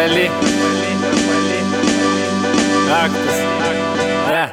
Тополи, Актус, да.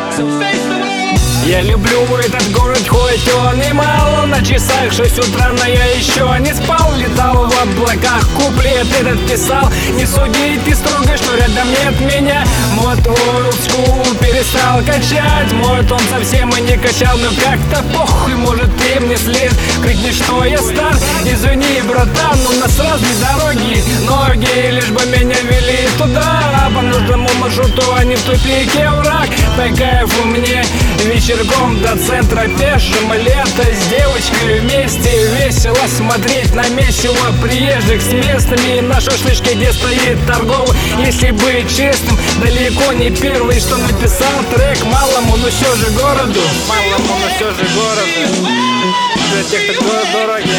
Я люблю этот город, хоть он и мало. На часах 6 утра, но я еще не спал. Летал в облаках, куплет этот писал. Не суди ты строго, что рядом нет меня. Мой old school перестал качать. Мой он совсем и не качал, но как-то похуй. Может ты мне след крикни, что я стар. Извини, братан, у нас разные дороги. Ноги лишь бы меня вели туда, по нужному маршруту, а не в тупике враг. По кайфу мне вечерком до центра пешим. Лето с девочкой вместе, весело смотреть на месиво приезжих с местными. На шашлычке, где стоит торговый. Если быть честным, далеко не первый, что написал трек малому, но все же городу. Малому, но все же городу. Для тех, кто дороги.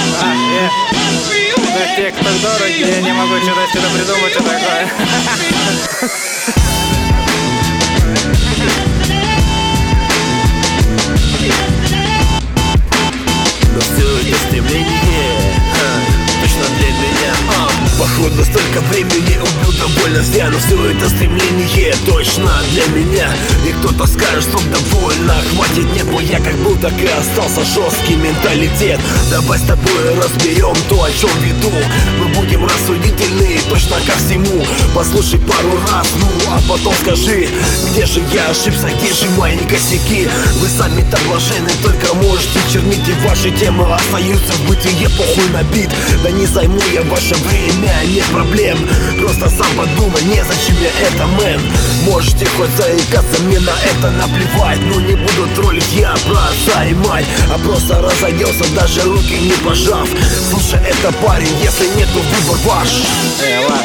Для тех, кто дороги, я не могу что-то придумать, что такое. Но все это стремление точно для меня. Походу столько времени убил довольно зря. Но все это стремление точно для меня. И кто-то скажет, что довольно хватит. Нет, но я как был, так и остался. Жесткий менталитет. Давай с тобой разберем то, о чем веду. Мы будем рассудительны точно ко всему. Послушай пару раз, ну а потом скажи, где же я ошибся, где же мои косяки. Вы сами-то блажены, только можете чернить. И ваши темы остаются в бытие, похуй на бит. Да не займу я ваше время, нет проблем. Просто сам подумай, незачем мне это, мэн. Можете хоть заикаться, мне на это наплевать. Но не буду троллить я про отца и мать, а просто разоделся, даже руки не пожав. Слушай, это парень, если нет, то выбор ваш. Ваш.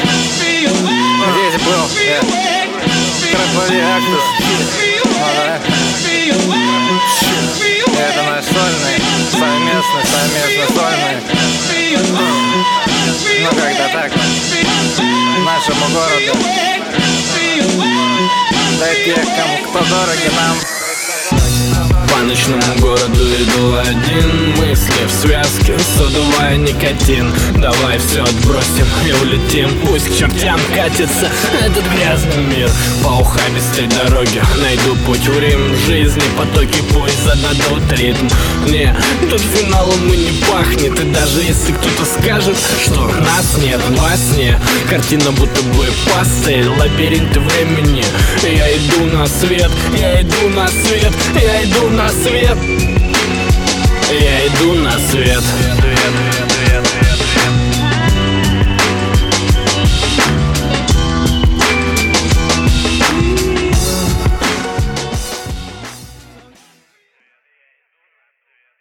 Здесь был Тополи, Актус. Это наш сольный, совместный сольный. Ну когда так, нашему городу. Для тех, кто дороги нам. По ночному городу иду один, мысли в связке, задувая никотин. Давай все отбросим и улетим, пусть к чертям катится этот грязный мир. По ухабистой дороге найду путь в Рим. Жизни потоки пусть зададут ритм. Не, тут финалом и не пахнет. И даже если кто-то скажет, что нас нет во сне, картина будто бы пастель, лабиринты времени. Я иду на свет, я иду на свет, я иду на свет. Я иду на свет.